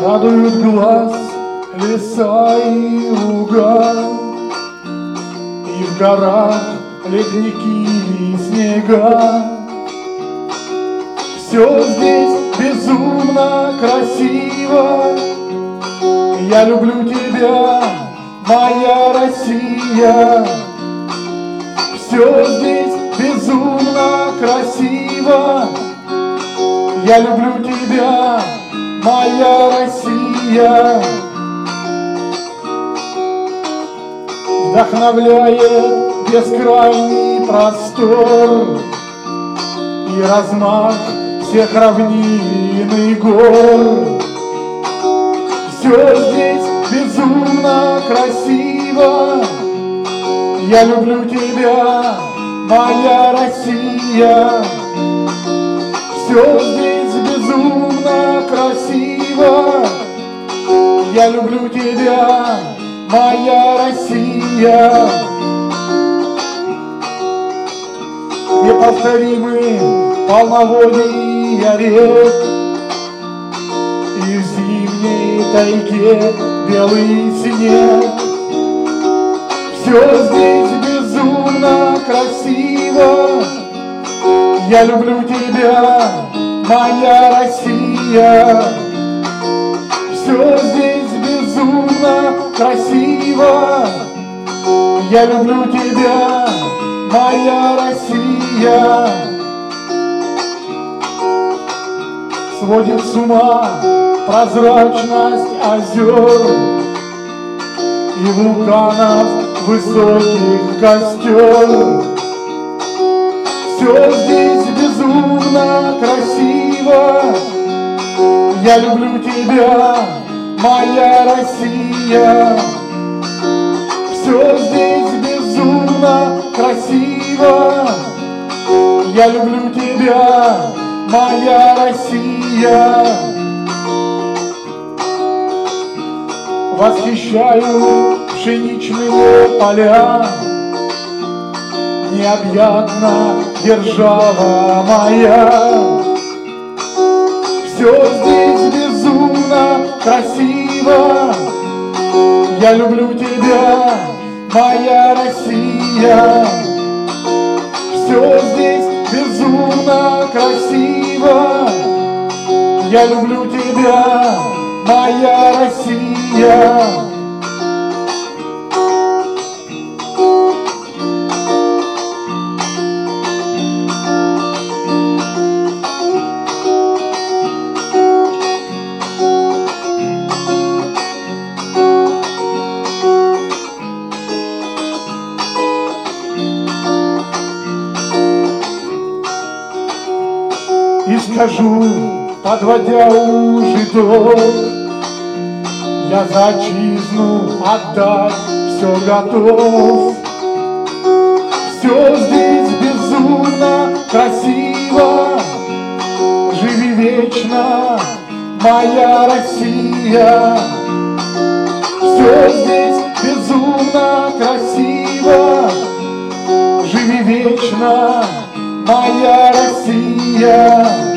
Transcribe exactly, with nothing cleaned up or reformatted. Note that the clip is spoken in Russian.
Радуют глаз леса и луга, и в горах ледники и снега. Все здесь безумно красиво. Я люблю тебя, моя Россия. Все здесь безумно красиво. Я люблю тебя, моя Россия. Вдохновляет бескрайний простор и размах всех равнин и гор. Все здесь безумно красиво. Я люблю тебя, моя Россия. Все здесь безумно красиво. Я люблю тебя, моя Россия. Неповторимый полноводья рек, и в зимней тайге белый снег. Все здесь безумно красиво. Я люблю тебя, моя Россия. Все здесь безумно красиво. Я люблю тебя, моя Россия. Сводит с ума прозрачность озер и вулканов высоких костер. Все здесь безумно красиво. Я люблю тебя, моя Россия. Все здесь безумно красиво. Я люблю тебя, моя Россия. Восхищаю пшеничные поля, необъятна держава моя. Все здесь безумно красиво. Я люблю тебя, моя Россия. Все здесь безумно красиво. Я люблю тебя, моя Россия. И скажу, подводя уже итог, я за отчизну отдать все готов. Все здесь безумно красиво. Живи вечно, моя Россия. Все здесь безумно красиво. Живи вечно, моя Россия.